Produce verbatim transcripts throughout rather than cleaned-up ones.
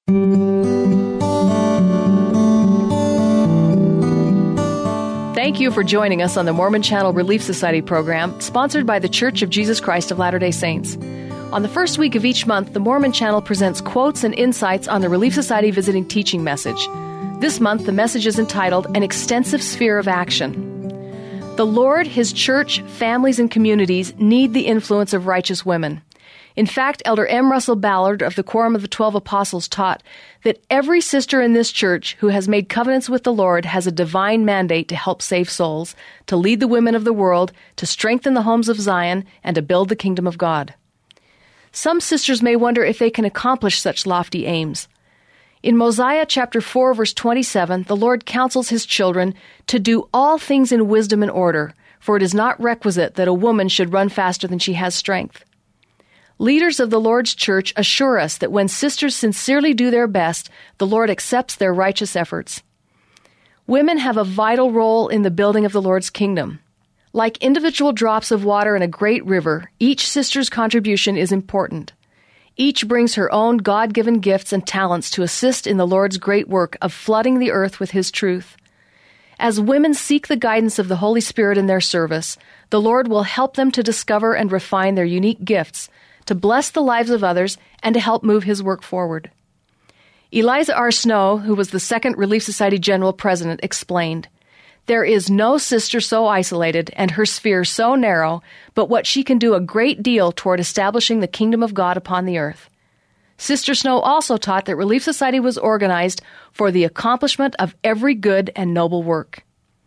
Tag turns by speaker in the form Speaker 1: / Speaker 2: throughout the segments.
Speaker 1: Thank you for joining us on the Mormon Channel Relief Society program, sponsored by the Church of Jesus Christ of Latter-day Saints. On the first week of each month, the Mormon Channel presents quotes and insights on the Relief Society Visiting Teaching Message. This month, the message is entitled, An Extensive Sphere of Action. The Lord, His church, families, and communities need the influence of righteous women. In fact, Elder M. Russell Ballard of the Quorum of the Twelve Apostles taught that every sister in this church who has made covenants with the Lord has a divine mandate to help save souls, to lead the women of the world, to strengthen the homes of Zion, and to build the kingdom of God. Some sisters may wonder if they can accomplish such lofty aims. In Mosiah chapter four, verse twenty-seven, the Lord counsels His children to do all things in wisdom and order, for it is not requisite that a woman should run faster than she has strength. Leaders of the Lord's church assure us that when sisters sincerely do their best, the Lord accepts their righteous efforts. Women have a vital role in the building of the Lord's kingdom. Like individual drops of water in a great river, each sister's contribution is important. Each brings her own God-given gifts and talents to assist in the Lord's great work of flooding the earth with His truth. As women seek the guidance of the Holy Spirit in their service, the Lord will help them to discover and refine their unique gifts, to bless the lives of others, and to help move His work forward. Eliza R. Snow, who was the second Relief Society General President, explained, "There is no sister so isolated and her sphere so narrow, but what she can do a great deal toward establishing the kingdom of God upon the earth." Sister Snow also taught that Relief Society was organized for the accomplishment of every good and noble work.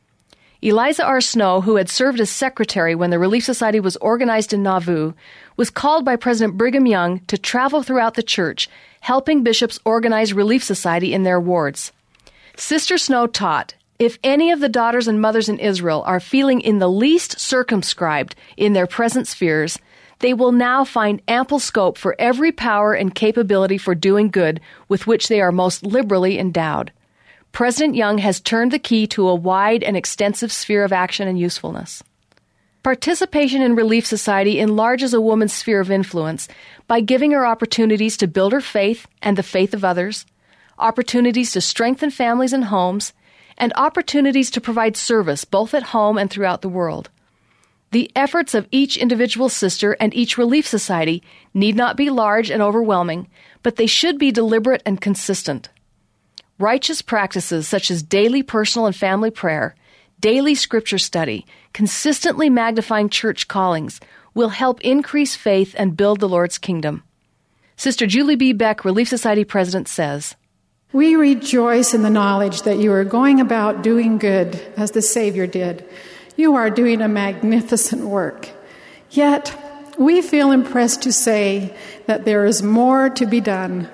Speaker 1: Eliza R. Snow, who had served as secretary when the Relief Society was organized in Nauvoo, was called by President Brigham Young to travel throughout the church, helping bishops organize Relief Society in their wards. Sister Snow taught, if any of the daughters and mothers in Israel are feeling in the least circumscribed in their present spheres, they will now find ample scope for every power and capability for doing good with which they are most liberally endowed. President Young has turned the key to a wide and extensive sphere of action and usefulness. Participation in Relief Society enlarges a woman's sphere of influence by giving her opportunities to build her faith and the faith of others, opportunities to strengthen families and homes, and opportunities to provide service both at home and throughout the world. The efforts of each individual sister and each Relief Society need not be large and overwhelming, but they should be deliberate and consistent. Righteous practices such as daily personal and family prayer, daily scripture study, consistently magnifying church callings will help increase faith and build the Lord's kingdom. Sister Julie B. Beck, Relief Society President, says,
Speaker 2: "We rejoice in the knowledge that you are going about doing good as the Savior did. You are doing a magnificent work. Yet, we feel impressed to say that there is more to be done.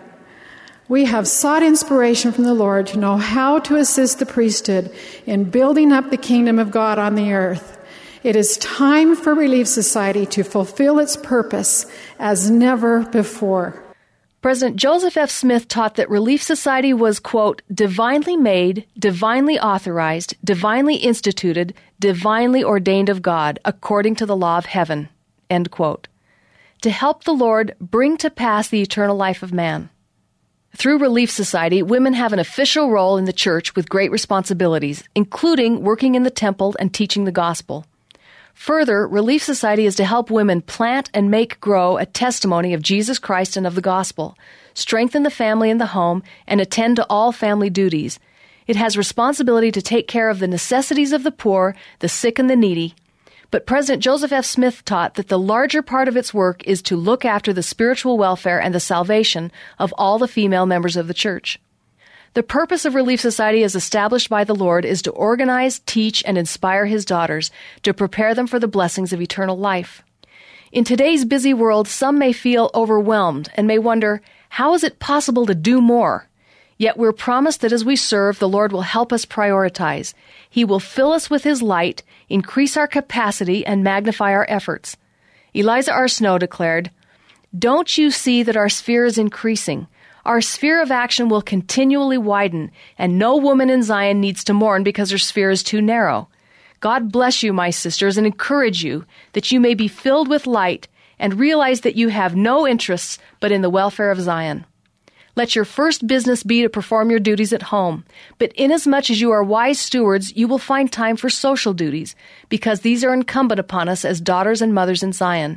Speaker 2: We have sought inspiration from the Lord to know how to assist the priesthood in building up the kingdom of God on the earth. It is time for Relief Society to fulfill its purpose as never before."
Speaker 1: President Joseph F. Smith taught that Relief Society was, quote, divinely made, divinely authorized, divinely instituted, divinely ordained of God, according to the law of heaven, end quote, to help the Lord bring to pass the eternal life of man. Through Relief Society, women have an official role in the church with great responsibilities, including working in the temple and teaching the gospel. Further, Relief Society is to help women plant and make grow a testimony of Jesus Christ and of the gospel, strengthen the family and the home, and attend to all family duties. It has responsibility to take care of the necessities of the poor, the sick, and the needy. But President Joseph F. Smith taught that the larger part of its work is to look after the spiritual welfare and the salvation of all the female members of the church. The purpose of Relief Society as established by the Lord is to organize, teach, and inspire His daughters to prepare them for the blessings of eternal life. In today's busy world, some may feel overwhelmed and may wonder, how is it possible to do more? Yet we're promised that as we serve, the Lord will help us prioritize. He will fill us with His light, increase our capacity, and magnify our efforts. Eliza R. Snow declared, "Don't you see that our sphere is increasing? Our sphere of action will continually widen, and no woman in Zion needs to mourn because her sphere is too narrow. God bless you, my sisters, and encourage you that you may be filled with light and realize that you have no interests but in the welfare of Zion. Let your first business be to perform your duties at home. But inasmuch as you are wise stewards, you will find time for social duties, because these are incumbent upon us as daughters and mothers in Zion.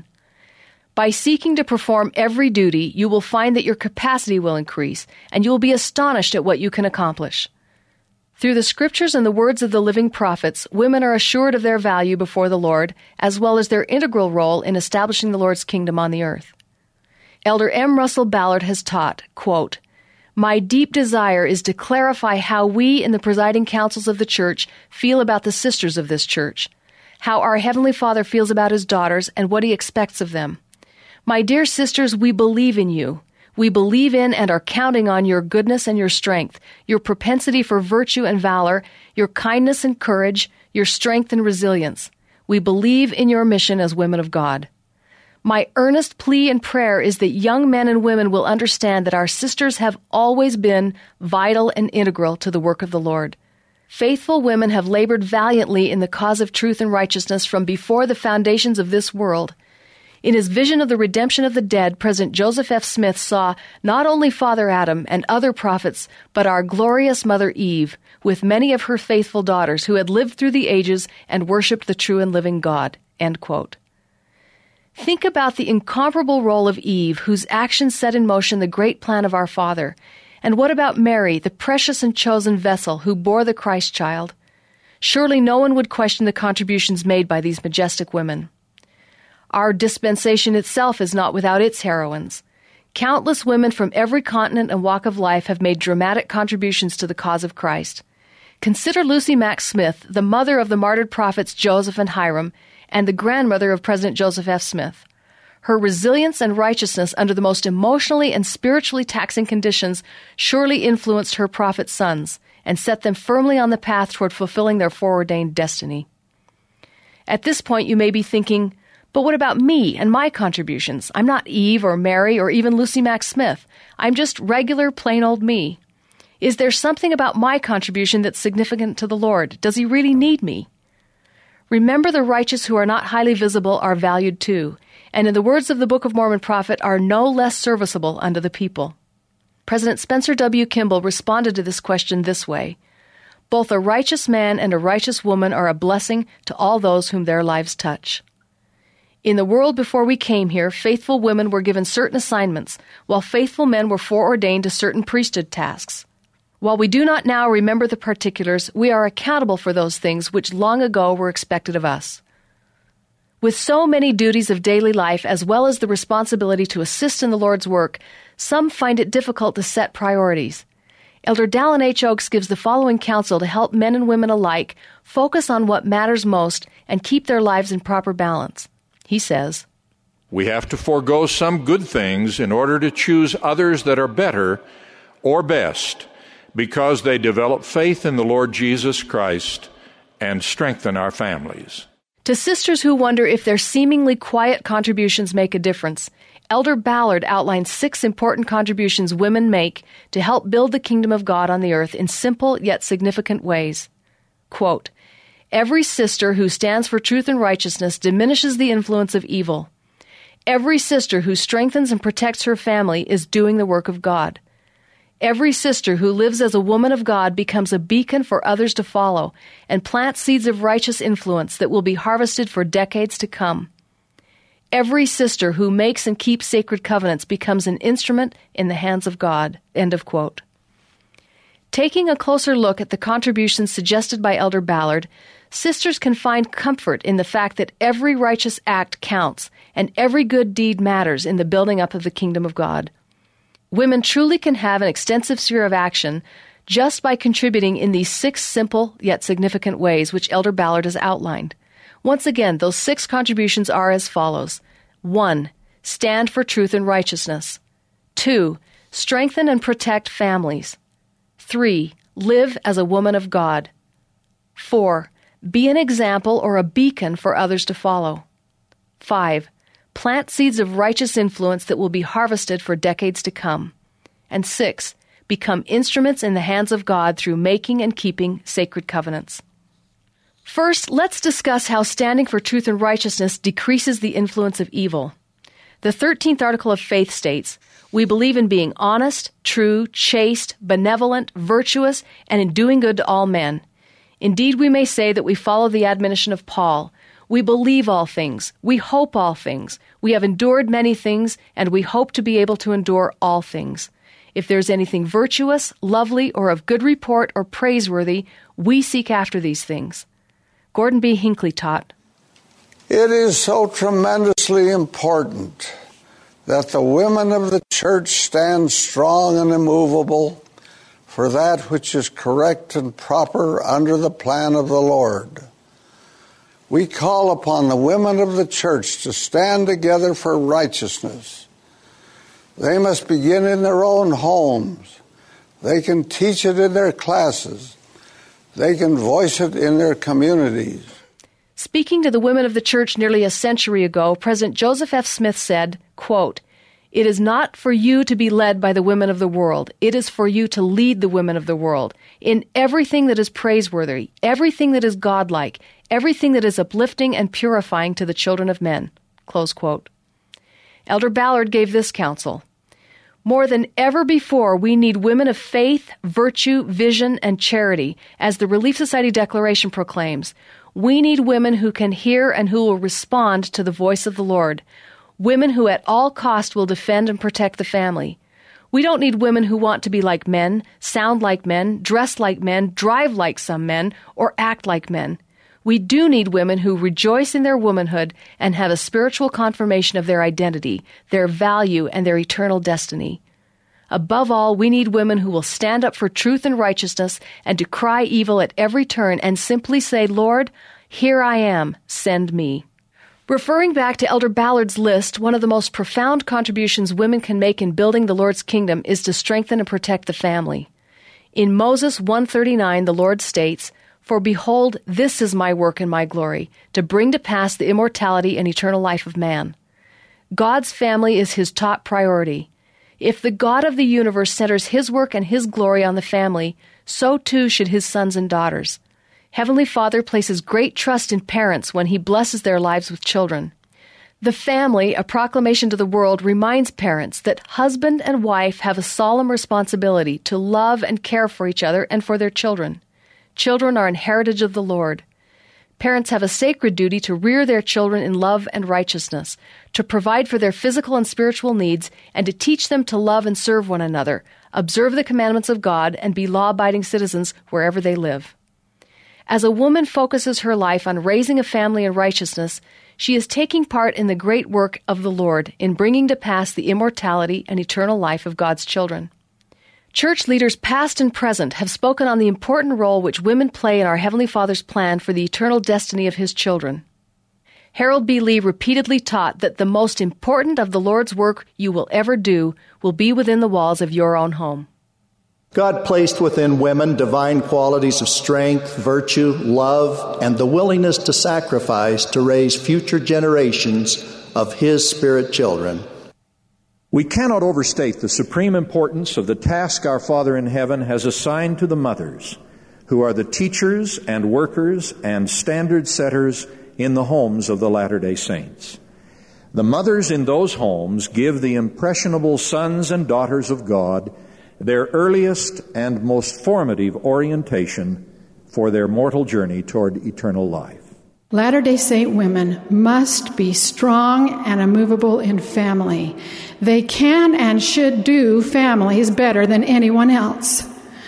Speaker 1: By seeking to perform every duty, you will find that your capacity will increase, and you will be astonished at what you can accomplish. Through the scriptures and the words of the living prophets, women are assured of their value before the Lord, as well as their integral role in establishing the Lord's kingdom on the earth. Elder M. Russell Ballard has taught, quote, "My deep desire is to clarify how we in the presiding councils of the church feel about the sisters of this church, how our Heavenly Father feels about His daughters, and what He expects of them. My dear sisters, we believe in you. We believe in and are counting on your goodness and your strength, your propensity for virtue and valor, your kindness and courage, your strength and resilience. We believe in your mission as women of God. My earnest plea and prayer is that young men and women will understand that our sisters have always been vital and integral to the work of the Lord. Faithful women have labored valiantly in the cause of truth and righteousness from before the foundations of this world. In his vision of the redemption of the dead, President Joseph F. Smith saw not only Father Adam and other prophets, but our glorious Mother Eve, with many of her faithful daughters who had lived through the ages and worshipped the true and living God." End quote. Think about the incomparable role of Eve, whose actions set in motion the great plan of our Father. And what about Mary, the precious and chosen vessel who bore the Christ child? Surely no one would question the contributions made by these majestic women. Our dispensation itself is not without its heroines. Countless women from every continent and walk of life have made dramatic contributions to the cause of Christ. Consider Lucy Mack Smith, the mother of the martyred prophets Joseph and Hiram, and the grandmother of President Joseph F. Smith. Her resilience and righteousness under the most emotionally and spiritually taxing conditions surely influenced her prophet sons and set them firmly on the path toward fulfilling their foreordained destiny. At this point, you may be thinking, but what about me and my contributions? I'm not Eve or Mary or even Lucy Mack Smith. I'm just regular, plain old me. Is there something about my contribution that's significant to the Lord? Does He really need me? Remember, the righteous who are not highly visible are valued too, and in the words of the Book of Mormon prophet, are no less serviceable unto the people. President Spencer W. Kimball responded to this question this way: "Both a righteous man and a righteous woman are a blessing to all those whom their lives touch." In the world before we came here, faithful women were given certain assignments, while faithful men were foreordained to certain priesthood tasks. While we do not now remember the particulars, we are accountable for those things which long ago were expected of us. With so many duties of daily life, as well as the responsibility to assist in the Lord's work, some find it difficult to set priorities. Elder Dallin H. Oaks gives the following counsel to help men and women alike focus on what matters most and keep their lives in proper balance. He says,
Speaker 3: "We have to forego some good things in order to choose others that are better or best, because they develop faith in the Lord Jesus Christ and strengthen our families."
Speaker 1: To sisters who wonder if their seemingly quiet contributions make a difference, Elder Ballard outlines six important contributions women make to help build the kingdom of God on the earth in simple yet significant ways. Quote, "Every sister who stands for truth and righteousness diminishes the influence of evil. Every sister who strengthens and protects her family is doing the work of God. Every sister who lives as a woman of God becomes a beacon for others to follow and plants seeds of righteous influence that will be harvested for decades to come. Every sister who makes and keeps sacred covenants becomes an instrument in the hands of God." End of quote. Taking a closer look at the contributions suggested by Elder Ballard, sisters can find comfort in the fact that every righteous act counts and every good deed matters in the building up of the kingdom of God. Women truly can have an extensive sphere of action just by contributing in these six simple yet significant ways which Elder Ballard has outlined. Once again, those six contributions are as follows. One, stand for truth and righteousness. Two, strengthen and protect families. Three, live as a woman of God. Four, be an example or a beacon for others to follow. Five, plant seeds of righteous influence that will be harvested for decades to come. And six, become instruments in the hands of God through making and keeping sacred covenants. First, let's discuss how standing for truth and righteousness decreases the influence of evil. The thirteenth article of faith states, We believe in being honest, true, chaste, benevolent, virtuous, and in doing good to all men. Indeed, we may say that we follow the admonition of Paul. We believe all things. We hope all things. We have endured many things, and we hope to be able to endure all things. If there is anything virtuous, lovely, or of good report or praiseworthy, we seek after these things. Gordon B. Hinckley taught,
Speaker 4: "It is so tremendously important that the women of the church stand strong and immovable for that which is correct and proper under the plan of the Lord. We call upon the women of the church to stand together for righteousness. They must begin in their own homes. They can teach it in their classes. They can voice it in their communities."
Speaker 1: Speaking to the women of the church nearly a century ago, President Joseph F. Smith said, quote, "It is not for you to be led by the women of the world. It is for you to lead the women of the world in everything that is praiseworthy, everything that is godlike, everything that is uplifting and purifying to the children of men." Close quote. Elder Ballard gave this counsel, "More than ever before, we need women of faith, virtue, vision, and charity, as the Relief Society Declaration proclaims. We need women who can hear and who will respond to the voice of the Lord. Women who at all cost will defend and protect the family. We don't need women who want to be like men, sound like men, dress like men, drive like some men, or act like men. We do need women who rejoice in their womanhood and have a spiritual confirmation of their identity, their value, and their eternal destiny. Above all, we need women who will stand up for truth and righteousness and decry evil at every turn and simply say, 'Lord, here I am, send me.'" Referring back to Elder Ballard's list, one of the most profound contributions women can make in building the Lord's kingdom is to strengthen and protect the family. In Moses one thirty-nine, the Lord states, "For behold, this is my work and my glory, to bring to pass the immortality and eternal life of man." God's family is his top priority. If the God of the universe centers his work and his glory on the family, so too should his sons and daughters. Heavenly Father places great trust in parents when he blesses their lives with children. The family, a proclamation to the world, reminds parents that husband and wife have a solemn responsibility to love and care for each other and for their children. Children are an heritage of the Lord. Parents have a sacred duty to rear their children in love and righteousness, to provide for their physical and spiritual needs, and to teach them to love and serve one another, observe the commandments of God, and be law-abiding citizens wherever they live. As a woman focuses her life on raising a family in righteousness, she is taking part in the great work of the Lord in bringing to pass the immortality and eternal life of God's children. Church leaders past and present have spoken on the important role which women play in our Heavenly Father's plan for the eternal destiny of His children. Harold B. Lee repeatedly taught that the most important of the Lord's work you will ever do will be within the walls of your own home.
Speaker 5: God placed within women divine qualities of strength, virtue, love, and the willingness to sacrifice to raise future generations of His Spirit children.
Speaker 3: We cannot overstate the supreme importance of the task our Father in heaven has assigned to the mothers, who are the teachers and workers and standard setters in the homes of the Latter-day Saints. The mothers in those homes give the impressionable sons and daughters of God their earliest and most formative orientation for their mortal journey toward eternal life.
Speaker 2: Latter-day Saint women must be strong and immovable in family. They can and should do families better than anyone else.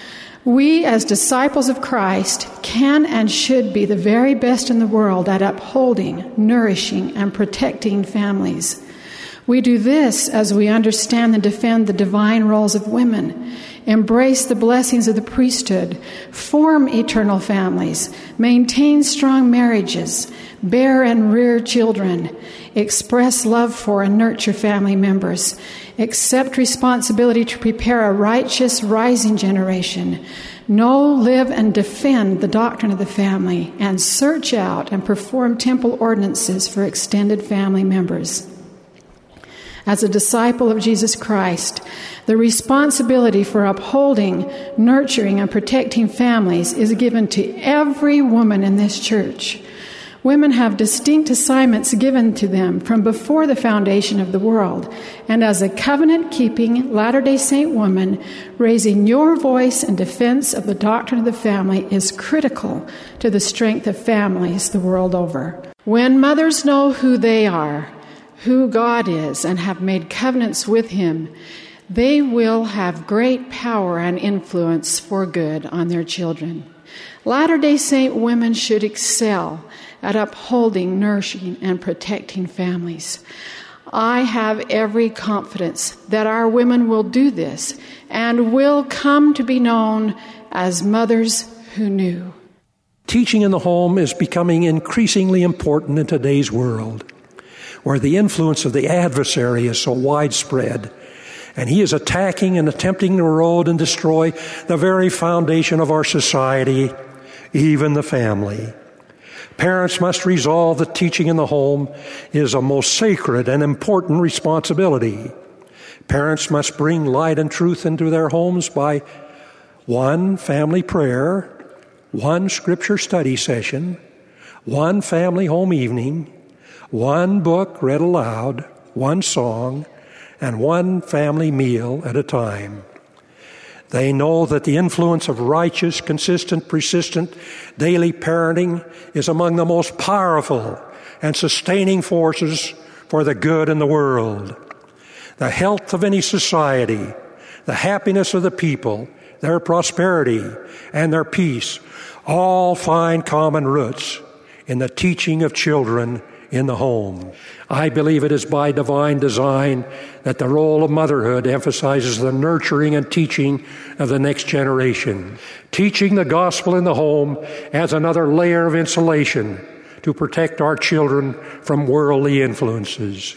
Speaker 2: We, as disciples of Christ, can and should be the very best in the world at upholding, nourishing, and protecting families. We do this as we understand and defend the divine roles of women, embrace the blessings of the priesthood, form eternal families, maintain strong marriages, bear and rear children, express love for and nurture family members, accept responsibility to prepare a righteous, rising generation, know, live, and defend the doctrine of the family, and search out and perform temple ordinances for extended family members. As a disciple of Jesus Christ, the responsibility for upholding, nurturing, and protecting families is given to every woman in this church. Women have distinct assignments given to them from before the foundation of the world. And as a covenant-keeping Latter-day Saint woman, raising your voice in defense of the doctrine of the family is critical to the strength of families the world over. When mothers know who they are, who God is, and have made covenants with Him, they will have great power and influence for good on their children. Latter-day Saint women should excel at upholding, nourishing, and protecting families. I have every confidence that our women will do this and will come to be known as mothers who knew.
Speaker 6: Teaching in the home is becoming increasingly important in today's world, where the influence of the adversary is so widespread, and he is attacking and attempting to erode and destroy the very foundation of our society, even the family. Parents must resolve that teaching in the home is a most sacred and important responsibility. Parents must bring light and truth into their homes by one family prayer, one scripture study session, one family home evening, one book read aloud, one song, and one family meal at a time. They know that the influence of righteous, consistent, persistent daily parenting is among the most powerful and sustaining forces for the good in the world. The health of any society, the happiness of the people, their prosperity, and their peace all find common roots in the teaching of children in the home. I believe it is by divine design that the role of motherhood emphasizes the nurturing and teaching of the next generation. Teaching the gospel in the home adds another layer of insulation to protect our children from worldly influences.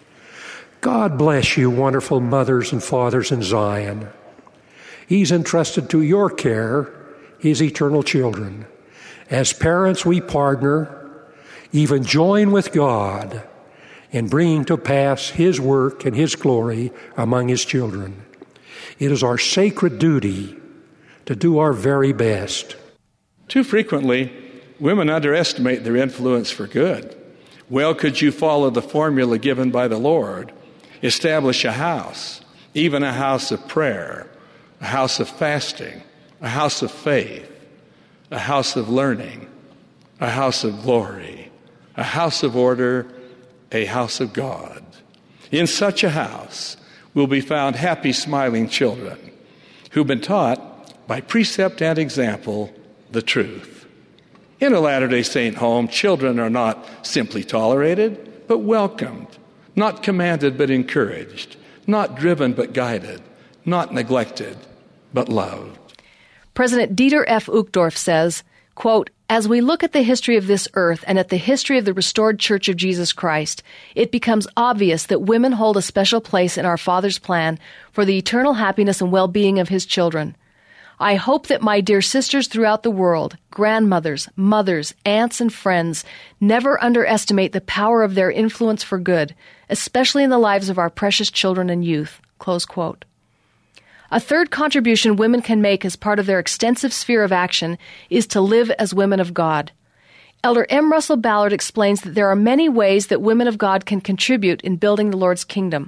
Speaker 6: God bless you, wonderful mothers and fathers in Zion. He's entrusted to your care His eternal children. As parents, we partner, even join with God in bringing to pass His work and His glory among His children. It is our sacred duty to do our very best.
Speaker 7: Too frequently, women underestimate their influence for good. Well, could you follow the formula given by the Lord? Establish a house, even a house of prayer, a house of fasting, a house of faith, a house of learning, a house of glory, a house of order, a house of God. In such a house will be found happy, smiling children who've been taught by precept and example the truth. In a Latter-day Saint home, children are not simply tolerated, but welcomed, not commanded, but encouraged, not driven, but guided, not neglected, but loved.
Speaker 1: President Dieter F. Uchtdorf says, quote, "As we look at the history of this earth and at the history of the restored Church of Jesus Christ, it becomes obvious that women hold a special place in our Father's plan for the eternal happiness and well-being of His children. I hope that my dear sisters throughout the world, grandmothers, mothers, aunts, and friends, never underestimate the power of their influence for good, especially in the lives of our precious children and youth." Close quote. A third contribution women can make as part of their extensive sphere of action is to live as women of God. Elder M. Russell Ballard explains that there are many ways that women of God can contribute in building the Lord's kingdom.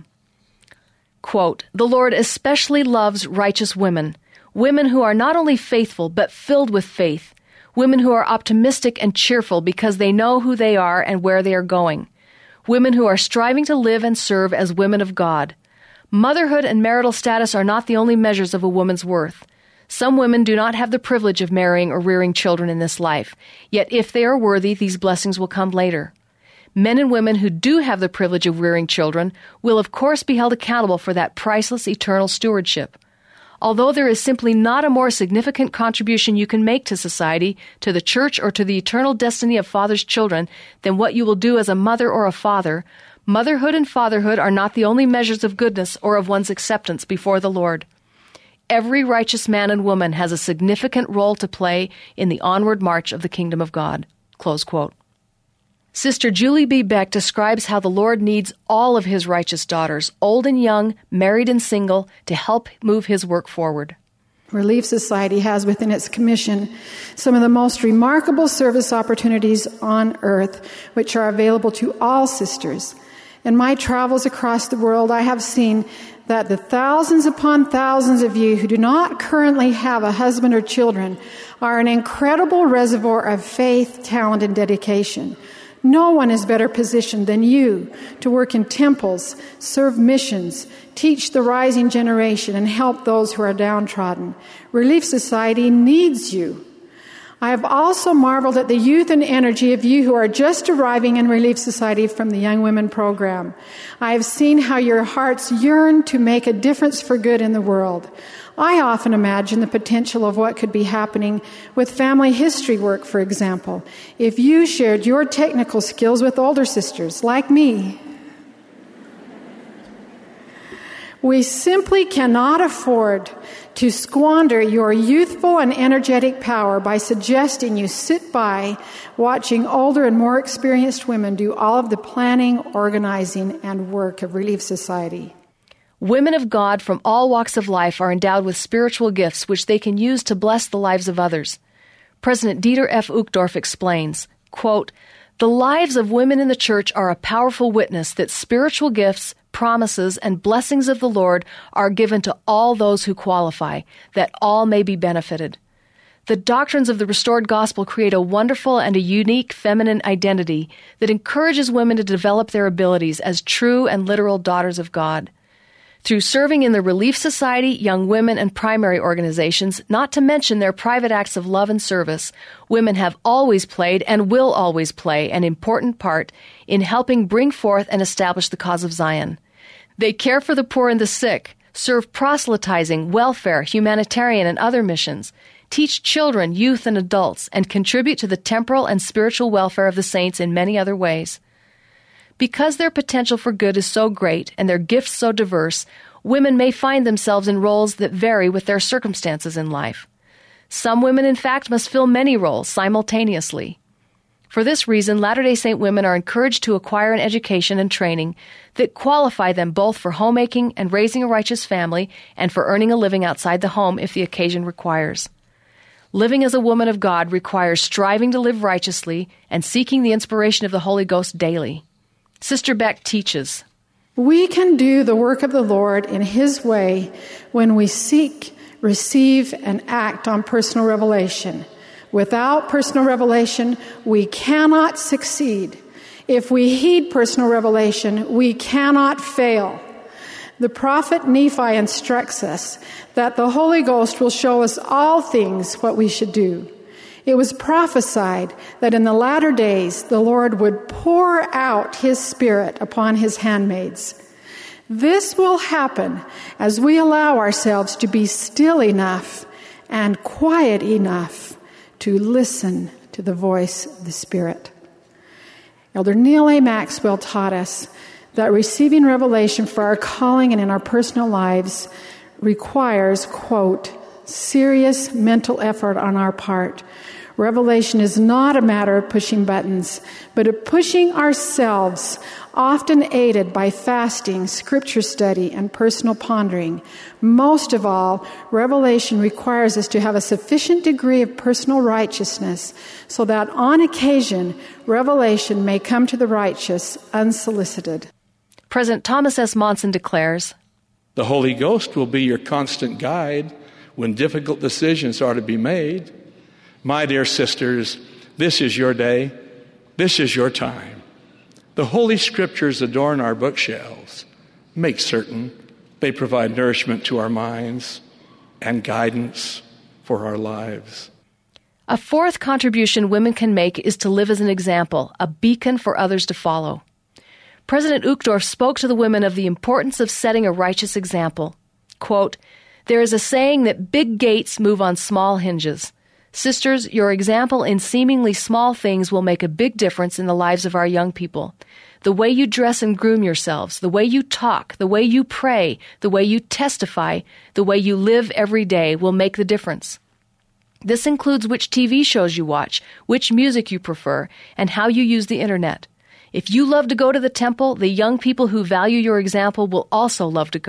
Speaker 1: Quote, "The Lord especially loves righteous women, women who are not only faithful but filled with faith, women who are optimistic and cheerful because they know who they are and where they are going, women who are striving to live and serve as women of God. Motherhood and marital status are not the only measures of a woman's worth. Some women do not have the privilege of marrying or rearing children in this life, yet if they are worthy, these blessings will come later. Men and women who do have the privilege of rearing children will of course be held accountable for that priceless eternal stewardship. Although there is simply not a more significant contribution you can make to society, to the church, or to the eternal destiny of father's children than what you will do as a mother or a father, motherhood and fatherhood are not the only measures of goodness or of one's acceptance before the Lord. Every righteous man and woman has a significant role to play in the onward march of the kingdom of God." Close quote. Sister Julie B. Beck describes how the Lord needs all of His righteous daughters, old and young, married and single, to help move His work forward.
Speaker 2: Relief Society has within its commission some of the most remarkable service opportunities on earth, which are available to all sisters. In my travels across the world, I have seen that the thousands upon thousands of you who do not currently have a husband or children are an incredible reservoir of faith, talent, and dedication. No one is better positioned than you to work in temples, serve missions, teach the rising generation, and help those who are downtrodden. Relief Society needs you. I have also marveled at the youth and energy of you who are just arriving in Relief Society from the Young Women program. I have seen how your hearts yearn to make a difference for good in the world. I often imagine the potential of what could be happening with family history work, for example, if you shared your technical skills with older sisters like me. We simply cannot afford to squander your youthful and energetic power by suggesting you sit by watching older and more experienced women do all of the planning, organizing, and work of Relief Society.
Speaker 1: Women of God from all walks of life are endowed with spiritual gifts which they can use to bless the lives of others. President Dieter F. Uchtdorf explains, quote, "The lives of women in the church are a powerful witness that spiritual gifts, promises, and blessings of the Lord are given to all those who qualify, that all may be benefited. The doctrines of the restored gospel create a wonderful and a unique feminine identity that encourages women to develop their abilities as true and literal daughters of God. Through serving in the Relief Society, Young Women, and primary organizations, not to mention their private acts of love and service, women have always played and will always play an important part in helping bring forth and establish the cause of Zion. They care for the poor and the sick, serve proselytizing, welfare, humanitarian, and other missions, teach children, youth, and adults, and contribute to the temporal and spiritual welfare of the saints in many other ways. Because their potential for good is so great and their gifts so diverse, women may find themselves in roles that vary with their circumstances in life. Some women, in fact, must fill many roles simultaneously. For this reason, Latter-day Saint women are encouraged to acquire an education and training that qualify them both for homemaking and raising a righteous family and for earning a living outside the home if the occasion requires. Living as a woman of God requires striving to live righteously and seeking the inspiration of the Holy Ghost daily. Sister Beck teaches,
Speaker 2: "We can do the work of the Lord in His way when we seek, receive, and act on personal revelation. Without personal revelation, we cannot succeed. If we heed personal revelation, we cannot fail. The prophet Nephi instructs us that the Holy Ghost will show us all things what we should do. It was prophesied that in the latter days the Lord would pour out His Spirit upon His handmaids. This will happen as we allow ourselves to be still enough and quiet enough to listen to the voice of the Spirit." Elder Neal A. Maxwell taught us that receiving revelation for our calling and in our personal lives requires, quote, "serious mental effort on our part. Revelation is not a matter of pushing buttons, but of pushing ourselves, often aided by fasting, scripture study, and personal pondering. Most of all, revelation requires us to have a sufficient degree of personal righteousness so that on occasion, revelation may come to the righteous unsolicited."
Speaker 1: President Thomas S. Monson declares,
Speaker 7: "The Holy Ghost will be your constant guide when difficult decisions are to be made. My dear sisters, this is your day. This is your time. The Holy Scriptures adorn our bookshelves. Make certain they provide nourishment to our minds and guidance for our lives."
Speaker 1: A fourth contribution women can make is to live as an example, a beacon for others to follow. President Uchtdorf spoke to the women of the importance of setting a righteous example. Quote, "There is a saying that big gates move on small hinges. Sisters, your example in seemingly small things will make a big difference in the lives of our young people. The way you dress and groom yourselves, the way you talk, the way you pray, the way you testify, the way you live every day will make the difference. This includes which T V shows you watch, which music you prefer, and how you use the internet. If you love to go to the temple, the young people who value your example will also love to go.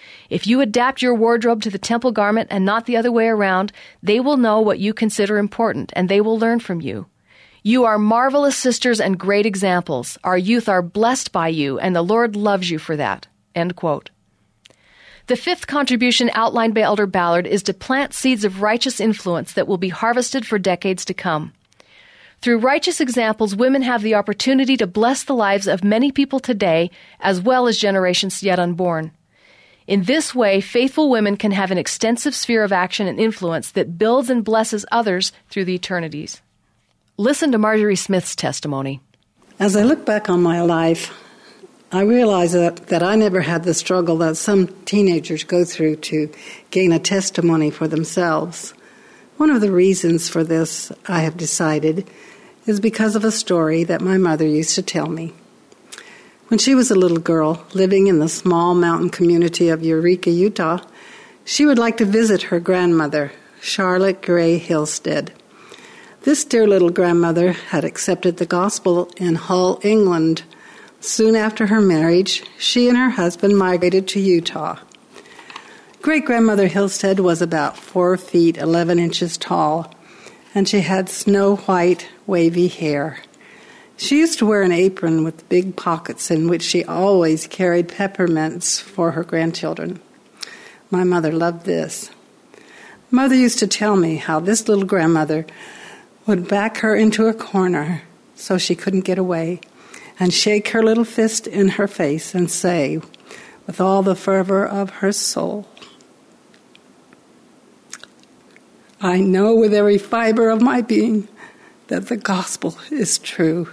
Speaker 1: If you adapt your wardrobe to the temple garment and not the other way around, they will know what you consider important, and they will learn from you. You are marvelous sisters and great examples. Our youth are blessed by you, and the Lord loves you for that." End quote. The fifth contribution outlined by Elder Ballard is to plant seeds of righteous influence that will be harvested for decades to come. Through righteous examples, women have the opportunity to bless the lives of many people today, as well as generations yet unborn. In this way, faithful women can have an extensive sphere of action and influence that builds and blesses others through the eternities. Listen to Marjorie Smith's testimony.
Speaker 8: As I look back on my life, I realize that, that I never had the struggle that some teenagers go through to gain a testimony for themselves. One of the reasons for this, I have decided, is because of a story that my mother used to tell me. When she was a little girl living in the small mountain community of Eureka, Utah, she would like to visit her grandmother, Charlotte Gray Hillstead. This dear little grandmother had accepted the gospel in Hull, England. Soon after her marriage, she and her husband migrated to Utah. Great-grandmother Hillstead was about four feet eleven inches tall, and she had snow-white, wavy hair. She used to wear an apron with big pockets in which she always carried peppermints for her grandchildren. My mother loved this. Mother used to tell me how this little grandmother would back her into a corner so she couldn't get away, and shake her little fist in her face and say, with all the fervor of her soul, "I know with every fiber of my being that the gospel is true."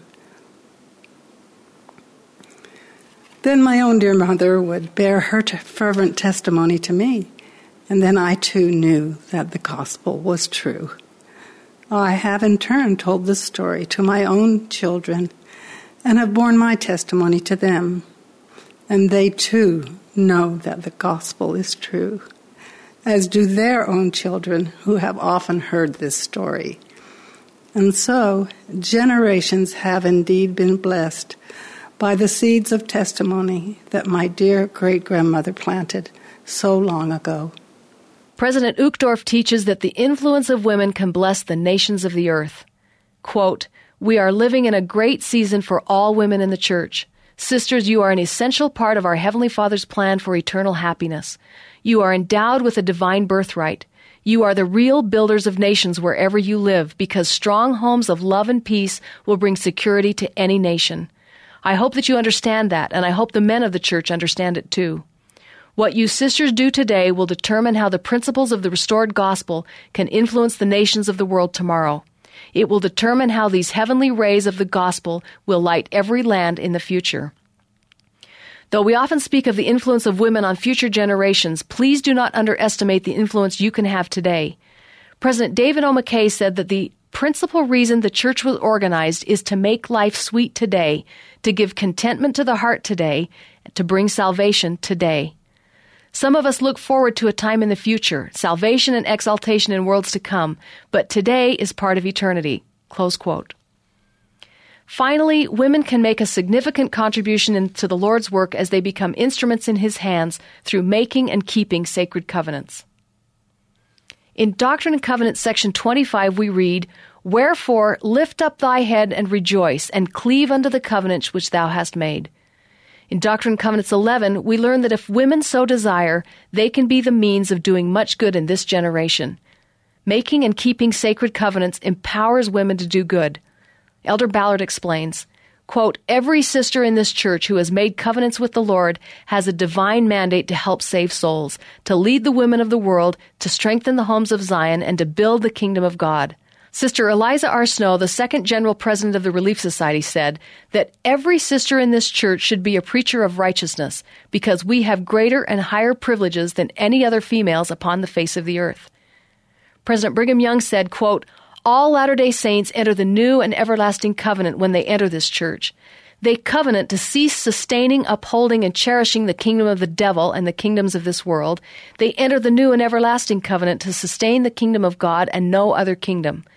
Speaker 8: Then my own dear mother would bear her t- fervent testimony to me, and then I too knew that the gospel was true. I have in turn told this story to my own children and have borne my testimony to them, and they too know that the gospel is true, as do their own children who have often heard this story. And so, generations have indeed been blessed by the seeds of testimony that my dear great-grandmother planted so long ago.
Speaker 1: President Uchtdorf teaches that the influence of women can bless the nations of the earth. Quote, "We are living in a great season for all women in the church. Sisters, you are an essential part of our Heavenly Father's plan for eternal happiness. You are endowed with a divine birthright. You are the real builders of nations wherever you live, because strong homes of love and peace will bring security to any nation. I hope that you understand that, and I hope the men of the church understand it too. What you sisters do today will determine how the principles of the restored gospel can influence the nations of the world tomorrow. It will determine how these heavenly rays of the gospel will light every land in the future. Though we often speak of the influence of women on future generations, please do not underestimate the influence you can have today. President David O. McKay said that the principal reason the church was organized is to make life sweet today, to give contentment to the heart today, to bring salvation today. Some of us look forward to a time in the future, salvation and exaltation in worlds to come, but today is part of eternity." Close quote. Finally, women can make a significant contribution into the Lord's work as they become instruments in His hands through making and keeping sacred covenants. In Doctrine and Covenants, section twenty-five, we read, "Wherefore lift up thy head and rejoice, and cleave unto the covenant which thou hast made." In Doctrine and Covenants eleven, we learn that if women so desire, they can be the means of doing much good in this generation. Making and keeping sacred covenants empowers women to do good. Elder Ballard explains, quote, "Every sister in this church who has made covenants with the Lord has a divine mandate to help save souls, to lead the women of the world, to strengthen the homes of Zion, and to build the kingdom of God." Sister Eliza R. Snow, the second general president of the Relief Society, said that every sister in this church should be a preacher of righteousness because we have greater and higher privileges than any other females upon the face of the earth. President Brigham Young said, quote, "All Latter-day Saints enter the new and everlasting covenant when they enter this church. They covenant to cease sustaining, upholding, and cherishing the kingdom of the devil and the kingdoms of this world. They enter the new and everlasting covenant to sustain the kingdom of God and no other kingdom.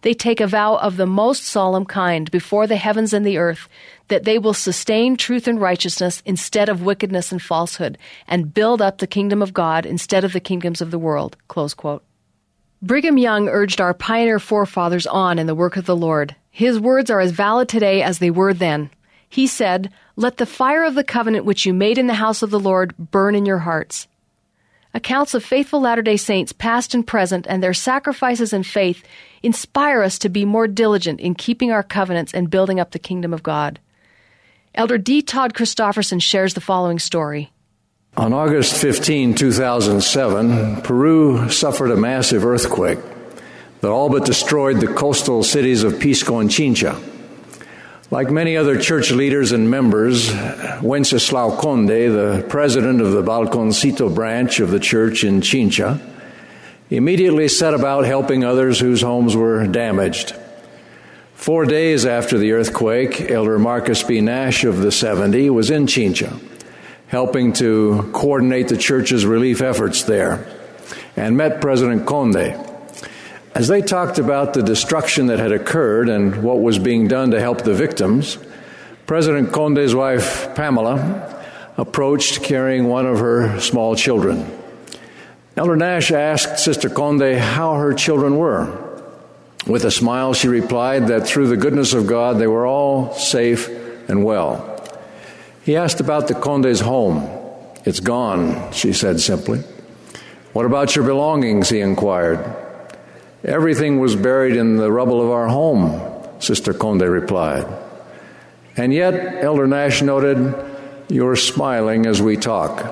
Speaker 1: They take a vow of the most solemn kind before the heavens and the earth that they will sustain truth and righteousness instead of wickedness and falsehood, and build up the kingdom of God instead of the kingdoms of the world." Close quote. Brigham Young urged our pioneer forefathers on in the work of the Lord. His words are as valid today as they were then. He said, "Let the fire of the covenant which you made in the house of the Lord burn in your hearts." Accounts of faithful Latter-day Saints, past and present, and their sacrifices and faith inspire us to be more diligent in keeping our covenants and building up the kingdom of God. Elder D. Todd Christofferson shares the following story.
Speaker 9: On August fifteenth, two thousand seven, Peru suffered a massive earthquake that all but destroyed the coastal cities of Pisco and Chincha. Like many other church leaders and members, Wenceslao Conde, the president of the Balconcito branch of the church in Chincha, immediately set about helping others whose homes were damaged. Four days after the earthquake, Elder Marcus B. Nash of the seventy was in Chincha, helping to coordinate the church's relief efforts there, and met President Conde. As they talked about the destruction that had occurred and what was being done to help the victims, President Conde's wife, Pamela, approached carrying one of her small children. Elder Nash asked Sister Conde how her children were. With a smile, she replied that through the goodness of God, they were all safe and well. He asked about the Conde's home. "It's gone," she said simply. "What about your belongings?" he inquired. "Everything was buried in the rubble of our home," Sister Conde replied. "And yet," Elder Nash noted, "you're smiling as we talk."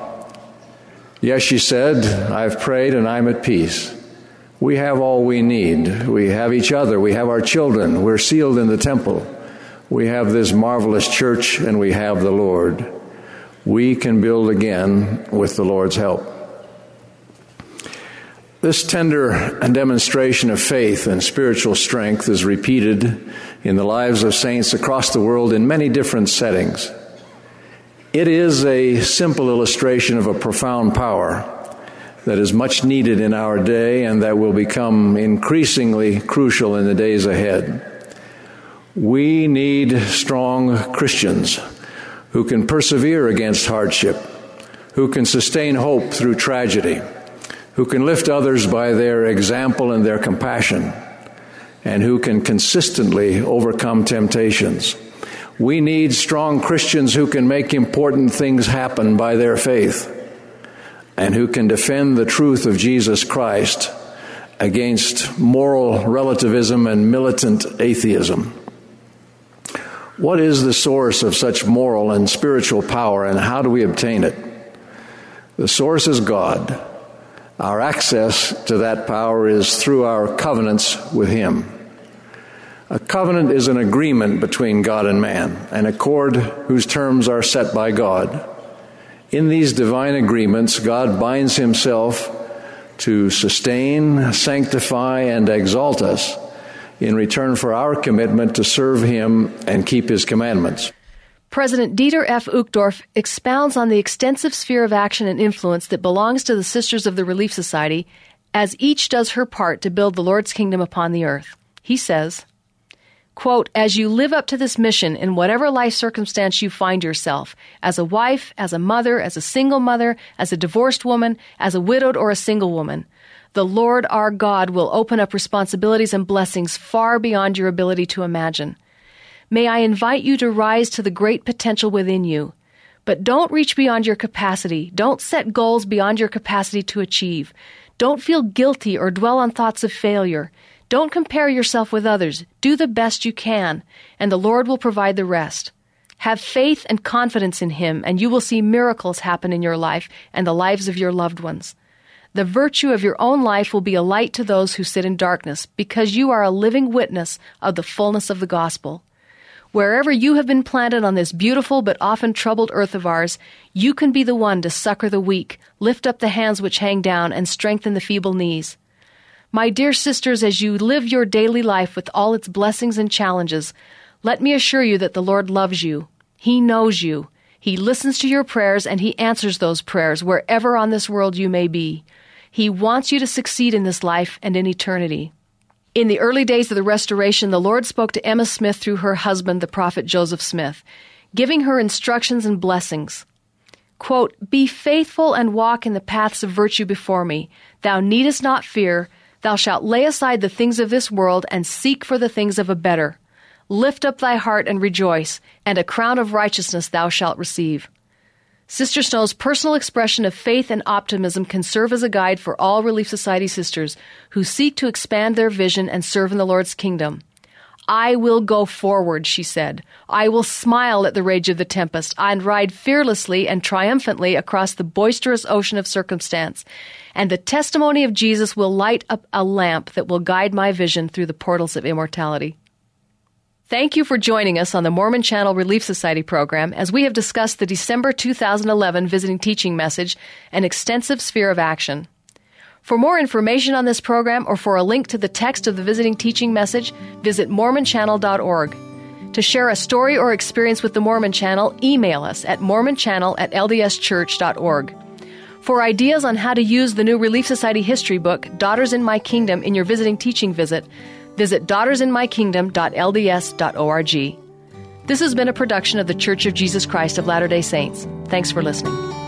Speaker 9: "Yes," she said, "I've prayed and I'm at peace. We have all we need. We have each other. We have our children. We're sealed in the temple. We have this marvelous church, and we have the Lord. We can build again with the Lord's help." This tender demonstration of faith and spiritual strength is repeated in the lives of saints across the world in many different settings. It is a simple illustration of a profound power that is much needed in our day and that will become increasingly crucial in the days ahead. We need strong Christians who can persevere against hardship, who can sustain hope through tragedy, who can lift others by their example and their compassion, and who can consistently overcome temptations. We need strong Christians who can make important things happen by their faith, and who can defend the truth of Jesus Christ against moral relativism and militant atheism. What is the source of such moral and spiritual power, and how do we obtain it? The source is God. Our access to that power is through our covenants with Him. A covenant is an agreement between God and man, an accord whose terms are set by God. In these divine agreements, God binds Himself to sustain, sanctify, and exalt us in return for our commitment to serve Him and keep His commandments.
Speaker 1: President Dieter F. Uchtdorf expounds on the extensive sphere of action and influence that belongs to the Sisters of the Relief Society, as each does her part to build the Lord's kingdom upon the earth. He says, quote, "As you live up to this mission in whatever life circumstance you find yourself, as a wife, as a mother, as a single mother, as a divorced woman, as a widowed or a single woman, the Lord our God will open up responsibilities and blessings far beyond your ability to imagine. May I invite you to rise to the great potential within you. But don't reach beyond your capacity. Don't set goals beyond your capacity to achieve. Don't feel guilty or dwell on thoughts of failure. Don't compare yourself with others. Do the best you can, and the Lord will provide the rest. Have faith and confidence in Him, and you will see miracles happen in your life and the lives of your loved ones. The virtue of your own life will be a light to those who sit in darkness, because you are a living witness of the fullness of the gospel. Wherever you have been planted on this beautiful but often troubled earth of ours, you can be the one to succor the weak, lift up the hands which hang down, and strengthen the feeble knees. My dear sisters, as you live your daily life with all its blessings and challenges, let me assure you that the Lord loves you. He knows you. He listens to your prayers, and He answers those prayers wherever on this world you may be. He wants you to succeed in this life and in eternity. In the early days of the Restoration, the Lord spoke to Emma Smith through her husband, the prophet Joseph Smith, giving her instructions and blessings. Quote, "Be faithful and walk in the paths of virtue before me. Thou needest not fear. Thou shalt lay aside the things of this world and seek for the things of a better. Lift up thy heart and rejoice, and a crown of righteousness thou shalt receive." Sister Snow's personal expression of faith and optimism can serve as a guide for all Relief Society sisters who seek to expand their vision and serve in the Lord's kingdom. "I will go forward," she said. "I will smile at the rage of the tempest and ride fearlessly and triumphantly across the boisterous ocean of circumstance, and the testimony of Jesus will light up a lamp that will guide my vision through the portals of immortality." Thank you for joining us on the Mormon Channel Relief Society program as we have discussed the December two thousand eleven Visiting Teaching Message, An Extensive Sphere of Action. For more information on this program or for a link to the text of the Visiting Teaching Message, visit mormon channel dot org. To share a story or experience with the Mormon Channel, email us at mormon channel at l d s church dot org. For ideas on how to use the new Relief Society history book, Daughters in My Kingdom, in your visiting teaching visit, visit daughters in my kingdom dot l d s dot org. This has been a production of the Church of Jesus Christ of Latter-day Saints. Thanks for listening.